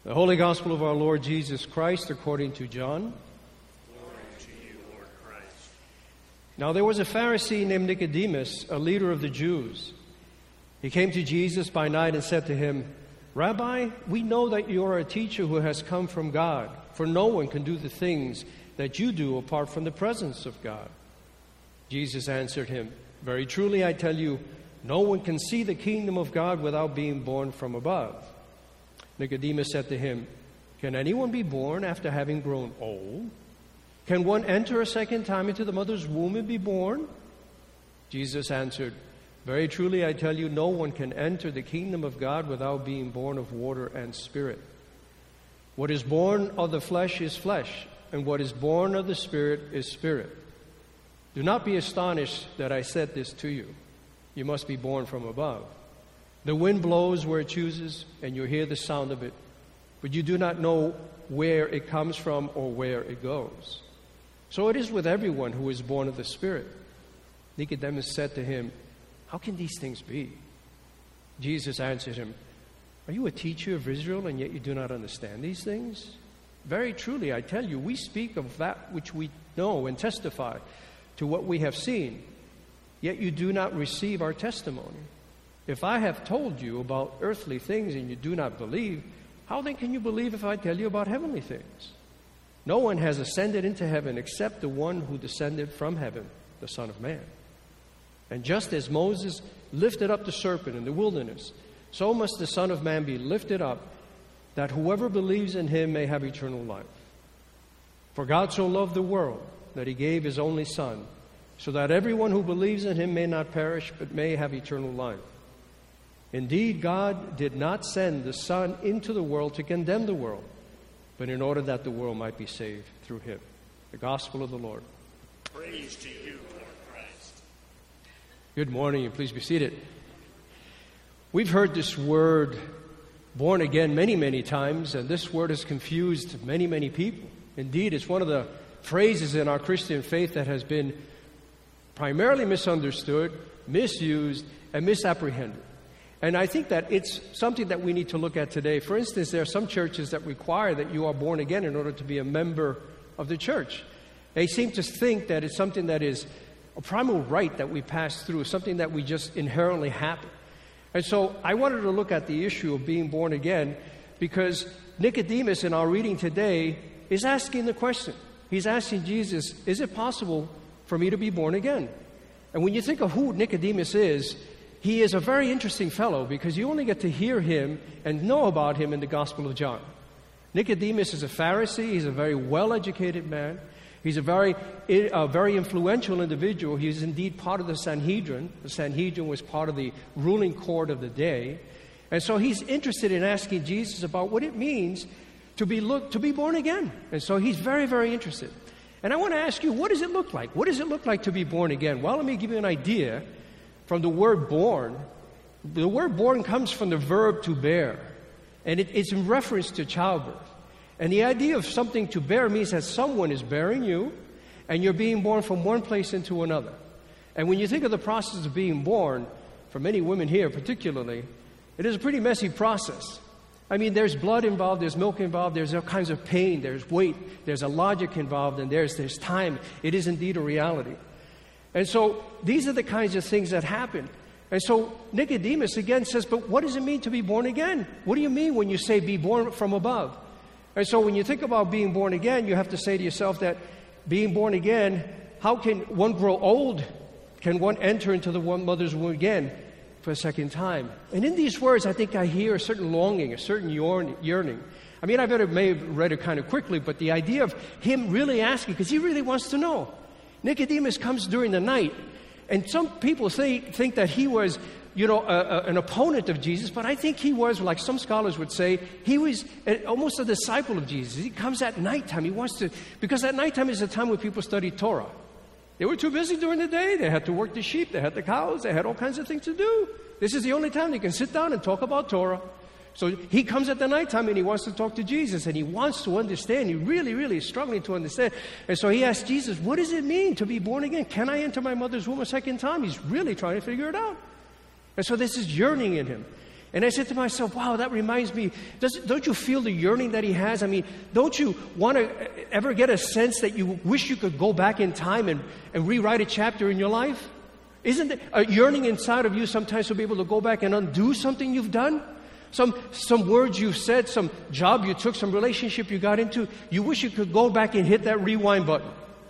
The Holy Gospel of our Lord Jesus Christ according to John. Glory to you, Lord Christ. Now there was a Pharisee named Nicodemus, a leader of the Jews. He came to Jesus by night and said to him, "Rabbi, we know that you are a teacher who has come from God, for no one can do the things that you do apart from the presence of God." Jesus answered him, "Very truly I tell you, no one can see the kingdom of God without being born from above." Nicodemus said to him, "Can anyone be born after having grown old? Can one enter a second time into the mother's womb and be born?" Jesus answered, "Very truly I tell you, no one can enter the kingdom of God without being born of water and spirit. What is born of the flesh is flesh, and what is born of the Spirit is spirit. Do not be astonished that I said this to you. You must be born from above. The wind blows where it chooses, and you hear the sound of it, but you do not know where it comes from or where it goes. So it is with everyone who is born of the Spirit." Nicodemus said to him, "How can these things be?" Jesus answered him, "Are you a teacher of Israel, and yet you do not understand these things? Very truly, I tell you, we speak of that which we know and testify to what we have seen, yet you do not receive our testimony. If I have told you about earthly things and you do not believe, how then can you believe if I tell you about heavenly things? No one has ascended into heaven except the one who descended from heaven, the Son of Man. And just as Moses lifted up the serpent in the wilderness, so must the Son of Man be lifted up, that whoever believes in him may have eternal life. For God so loved the world that he gave his only Son, so that everyone who believes in him may not perish but may have eternal life. Indeed, God did not send the Son into the world to condemn the world, but in order that the world might be saved through him." The Gospel of the Lord. Praise to you, Lord Christ. Good morning, and please be seated. We've heard this word, born again, many, many times, and this word has confused many, many people. Indeed, it's one of the phrases in our Christian faith that has been primarily misunderstood, misused, and misapprehended. And I think that it's something that we need to look at today. For instance, there are some churches that require that you are born again in order to be a member of the church. They seem to think that it's something that is a primal right that we pass through, something that we just inherently happen. And so I wanted to look at the issue of being born again because Nicodemus in our reading today is asking the question. He's asking Jesus, is it possible for me to be born again? And when you think of who Nicodemus is, he is a very interesting fellow because you only get to hear him and know about him in the Gospel of John. Nicodemus is a Pharisee. He's a very well-educated man. He's a very influential individual. He's indeed part of the Sanhedrin. The Sanhedrin was part of the ruling court of the day. And so he's interested in asking Jesus about what it means to be born again. And so he's very, very interested. And I want to ask you, what does it look like? What does it look like to be born again? Well, let me give you an idea. From the word born, the word born comes from the verb to bear, and it's in reference to childbirth. And the idea of something to bear means that someone is bearing you, and you're being born from one place into another. And when you think of the process of being born, for many women here particularly, it is a pretty messy process. I mean, there's blood involved, there's milk involved, there's all kinds of pain, there's weight, there's a logic involved, and there's time. It is indeed a reality. And so these are the kinds of things that happen. And so Nicodemus again says, but what does it mean to be born again? What do you mean when you say be born from above? And so when you think about being born again, you have to say to yourself that being born again, how can one grow old? Can one enter into the mother's womb again for a second time? And in these words, I think I hear a certain longing, a certain yearning. I mean, may have read it kind of quickly, but the idea of him really asking, because he really wants to know. Nicodemus comes during the night, and some people think that he was, an opponent of Jesus, but I think he was, like some scholars would say, he was almost a disciple of Jesus. He comes at nighttime. He wants to, because at nighttime is the time when people study Torah. They were too busy during the day. They had to work the sheep. They had the cows. They had all kinds of things to do. This is the only time they can sit down and talk about Torah. So he comes at the nighttime and he wants to talk to Jesus and he wants to understand. He really, really is struggling to understand. And so he asks Jesus, what does it mean to be born again? Can I enter my mother's womb a second time? He's really trying to figure it out. And so there's this yearning in him. And I said to myself, wow, that reminds me, don't you feel the yearning that he has? I mean, don't you want to ever get a sense that you wish you could go back in time and rewrite a chapter in your life? Isn't there a yearning inside of you sometimes to be able to go back and undo something you've done? Some words you've said, some job you took, some relationship you got into, you wish you could go back and hit that rewind button.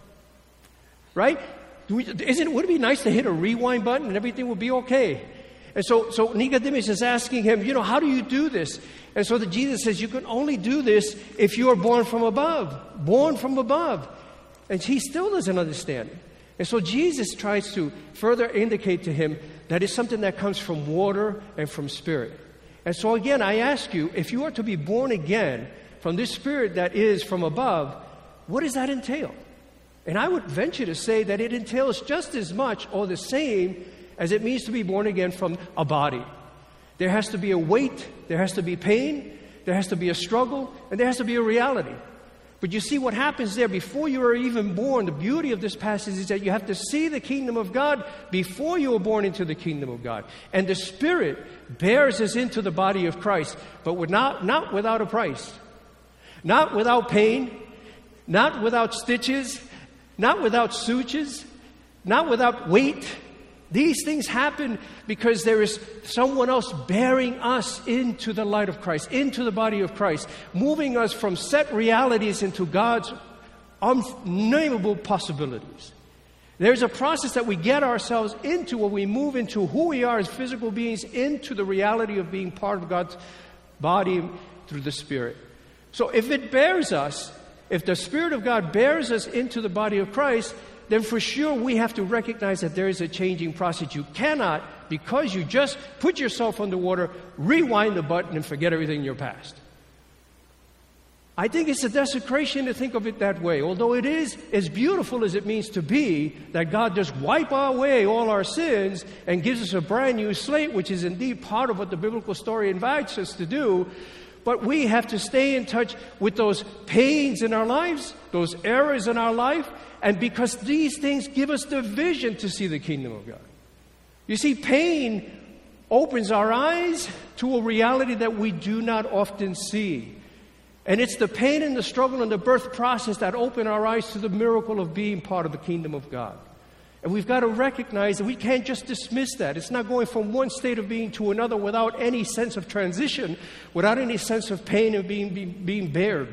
Right? Wouldn't it be nice to hit a rewind button and everything would be okay? And so Nicodemus is asking him, how do you do this? And so Jesus says, you can only do this if you are born from above. Born from above. And he still doesn't understand it. And so Jesus tries to further indicate to him that it's something that comes from water and from spirit. And so again, I ask you, if you are to be born again from this spirit that is from above, what does that entail? And I would venture to say that it entails just as much or the same as it means to be born again from a body. There has to be a weight, there has to be pain, there has to be a struggle, and there has to be a reality. But you see what happens there before you are even born. The beauty of this passage is that you have to see the kingdom of God before you are born into the kingdom of God. And the Spirit bears us into the body of Christ, but not without a price. Not without pain, not without stitches, not without sutures, not without weight. These things happen because there is someone else bearing us into the light of Christ, into the body of Christ, moving us from set realities into God's unnameable possibilities. There's a process that we get ourselves into when we move into who we are as physical beings into the reality of being part of God's body through the Spirit. So if it bears us, if the Spirit of God bears us into the body of Christ, then for sure we have to recognize that there is a changing process. You cannot, because you just put yourself underwater, rewind the button and forget everything in your past. I think it's a desecration to think of it that way, although it is as beautiful as it means to be that God just wipe away all our sins and gives us a brand new slate, which is indeed part of what the biblical story invites us to do. But we have to stay in touch with those pains in our lives, those errors in our life, and because these things give us the vision to see the kingdom of God. You see, pain opens our eyes to a reality that we do not often see. And it's the pain and the struggle and the birth process that open our eyes to the miracle of being part of the kingdom of God. And we've got to recognize that we can't just dismiss that. It's not going from one state of being to another without any sense of transition, without any sense of pain and being bared.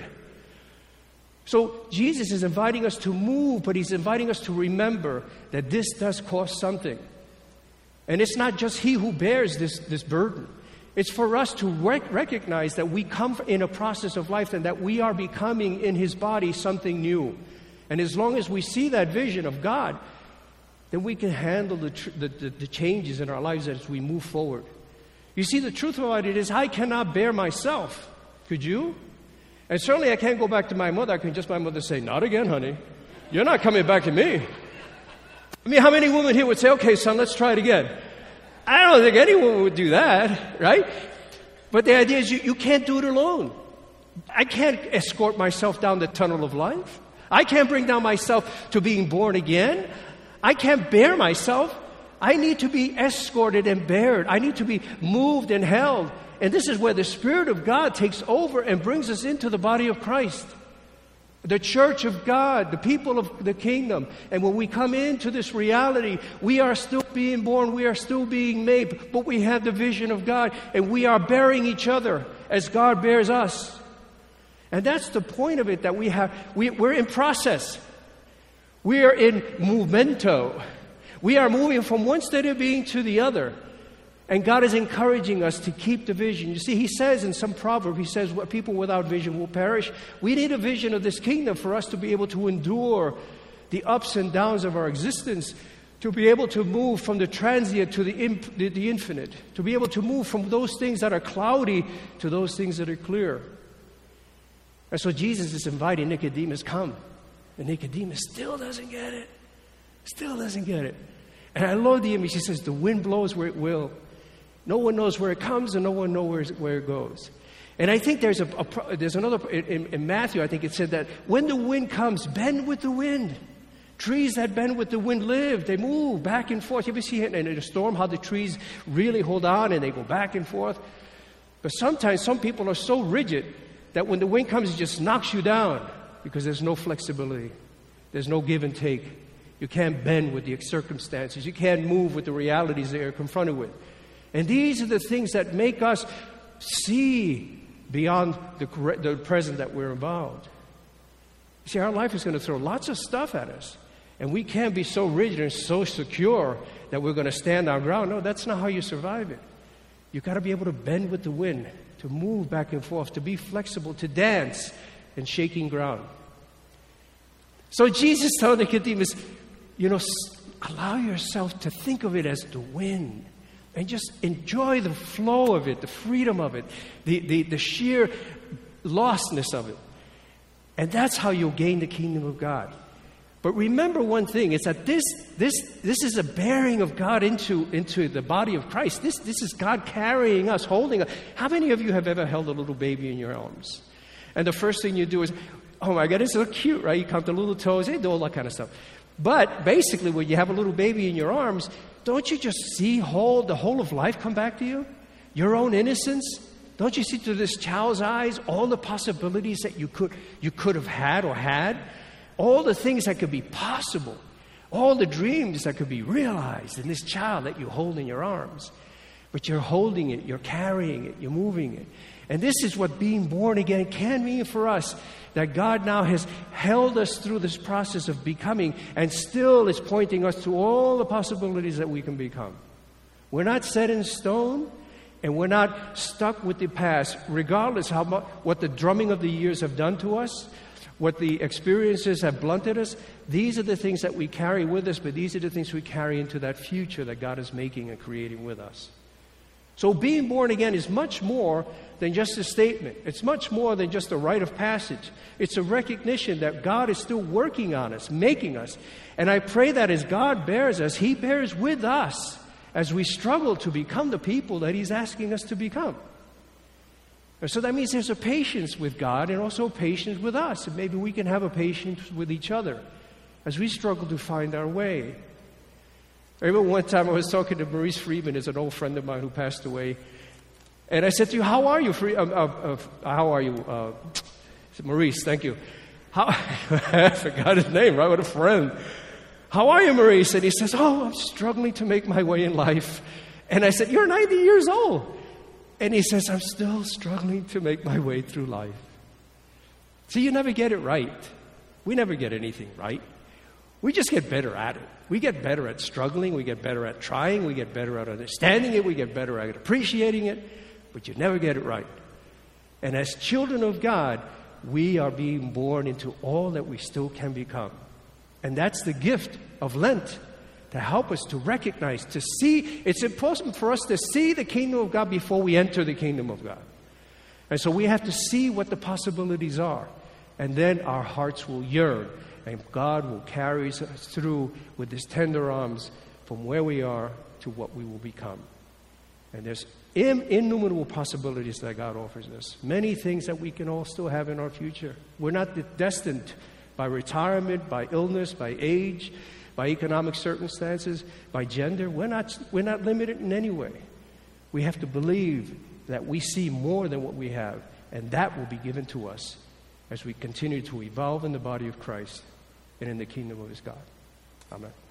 So Jesus is inviting us to move, but he's inviting us to remember that this does cost something. And it's not just he who bears this burden. It's for us to recognize that we come in a process of life and that we are becoming in his body something new. And as long as we see that vision of God, then we can handle the changes in our lives as we move forward. You see, the truth about it is I cannot bear myself. Could you? And certainly I can't go back to my mother. I can just my mother say, not again, honey. You're not coming back to me. I mean, how many women here would say, okay, son, let's try it again? I don't think any woman would do that, right? But the idea is you can't do it alone. I can't escort myself down the tunnel of life. I can't bring down myself to being born again. I can't bear myself. I need to be escorted and bared. I need to be moved and held. And this is where the Spirit of God takes over and brings us into the body of Christ. The church of God, the people of the kingdom. And when we come into this reality, we are still being born, we are still being made, but we have the vision of God, and we are bearing each other as God bears us. And that's the point of it, that we're in process. We are in movemento. We are moving from one state of being to the other. And God is encouraging us to keep the vision. You see, he says in some proverb, he says, people without vision will perish. We need a vision of this kingdom for us to be able to endure the ups and downs of our existence, to be able to move from the transient to the infinite, to be able to move from those things that are cloudy to those things that are clear. And so Jesus is inviting Nicodemus, come. And Nicodemus still doesn't get it. Still doesn't get it. And I love the image. He says, the wind blows where it will. No one knows where it comes and no one knows where it goes. And I think there's another, in Matthew, I think it said that when the wind comes, bend with the wind. Trees that bend with the wind live. They move back and forth. You ever see it in a storm, how the trees really hold on and they go back and forth? But sometimes some people are so rigid that when the wind comes, it just knocks you down because there's no flexibility. There's no give and take. You can't bend with the circumstances. You can't move with the realities that you're confronted with. And these are the things that make us see beyond the present that we're involved. You see, our life is going to throw lots of stuff at us. And we can't be so rigid and so secure that we're going to stand our ground. No, that's not how you survive it. You've got to be able to bend with the wind, to move back and forth, to be flexible, to dance in shaking ground. So Jesus told Nicodemus, allow yourself to think of it as the wind and just enjoy the flow of it, the freedom of it, the sheer lostness of it. And that's how you'll gain the kingdom of God. But remember one thing, it's that this is a bearing of God into the body of Christ. This is God carrying us, holding us. How many of you have ever held a little baby in your arms? And the first thing you do is, oh my God, it's so cute, right? You count the little toes, they do all that kind of stuff. But basically, when you have a little baby in your arms, don't you just see the whole of life come back to you? Your own innocence? Don't you see through this child's eyes all the possibilities that you could have had or had? All the things that could be possible. All the dreams that could be realized in this child that you hold in your arms. But you're holding it, you're carrying it, you're moving it. And this is what being born again can mean for us. That God now has held us through this process of becoming and still is pointing us to all the possibilities that we can become. We're not set in stone and we're not stuck with the past, regardless what the drumming of the years have done to us, what the experiences have blunted us. These are the things that we carry with us, but these are the things we carry into that future that God is making and creating with us. So being born again is much more than just a statement. It's much more than just a rite of passage. It's a recognition that God is still working on us, making us. And I pray that as God bears us, He bears with us as we struggle to become the people that He's asking us to become. And so that means there's a patience with God and also patience with us. And maybe we can have a patience with each other as we struggle to find our way. I remember one time I was talking to Maurice Friedman, is an old friend of mine who passed away. And I said to you, how are you? How are you? I said, Maurice, thank you. I forgot his name, right? What a friend. How are you, Maurice? And he says, I'm struggling to make my way in life. And I said, you're 90 years old. And he says, I'm still struggling to make my way through life. See, you never get it right. We never get anything right. We just get better at it. We get better at struggling. We get better at trying. We get better at understanding it. We get better at appreciating it. But you never get it right. And as children of God, we are being born into all that we still can become. And that's the gift of Lent, to help us to recognize, to see. It's important for us to see the kingdom of God before we enter the kingdom of God. And so we have to see what the possibilities are. And then our hearts will yearn. And God will carry us through with His tender arms from where we are to what we will become. And there's innumerable possibilities that God offers us. Many things that we can all still have in our future. We're not destined by retirement, by illness, by age, by economic circumstances, by gender. We're not limited in any way. We have to believe that we see more than what we have, and that will be given to us as we continue to evolve in the body of Christ and in the kingdom of His God. Amen.